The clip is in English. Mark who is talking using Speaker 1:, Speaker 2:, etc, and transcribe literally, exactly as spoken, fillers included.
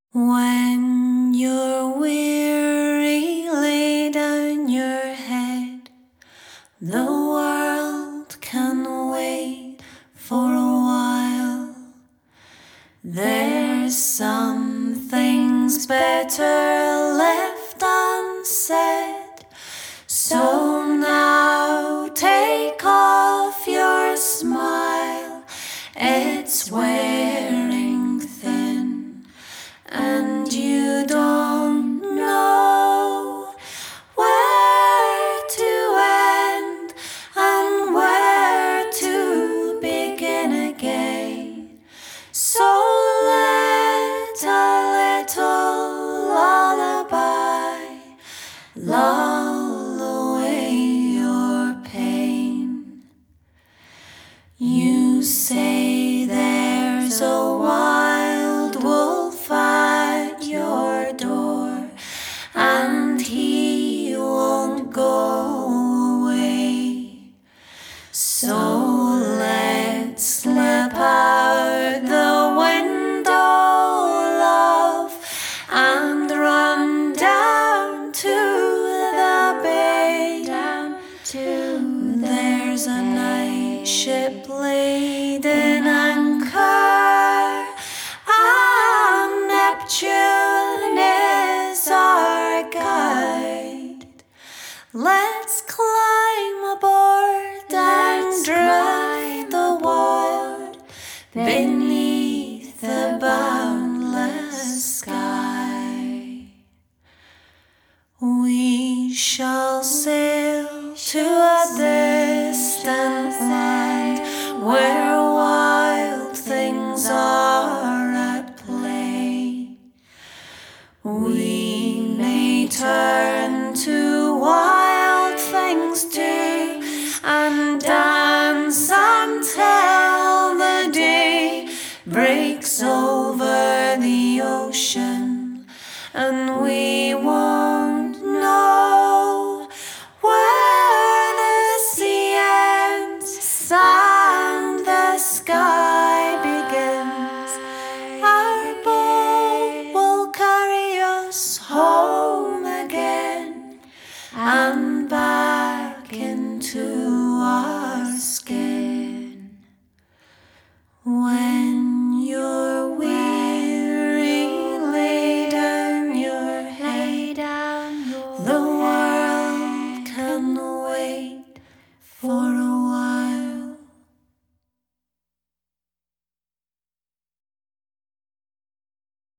Speaker 1: When you're weary, lay down your head. The world can wait for a while. There's some things better left unsaid. So now take off your smile. It's wearing thin, and you don't know where to end and where to begin again. So let a little lullaby lull away your pain. You say there's a wild wolf at your door, and he won't go away. So let's slip out the window, love, and run down to the bay. Down to there's a night ship laid in anchor, and Neptune is our guide. Let's climb aboard and drive the world beneath the boundless sky. We shall sail to a distant land where wild things are at play. We may turn to wild things too, and dance until the day breaks over the ocean, and we